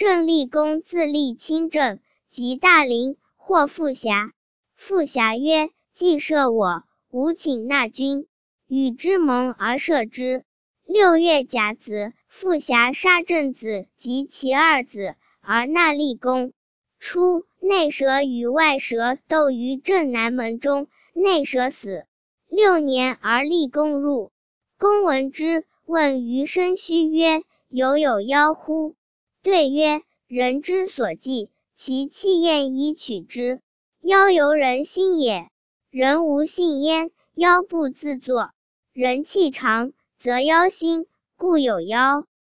郑立公自立亲政，及大陵，或富瑕。富瑕曰：既射我，吾请纳君，与之盟而射之。6月甲子，富瑕杀郑子及其2子，而纳立公。初，内蛇与外蛇斗于正南门中，内蛇死。6年而立公入。公闻之，问于申须曰：有妖乎？对曰：人之所忌，其气焰以取之。妖由人心也，人无信焉，妖不自作。人气长，则妖兴，故有妖。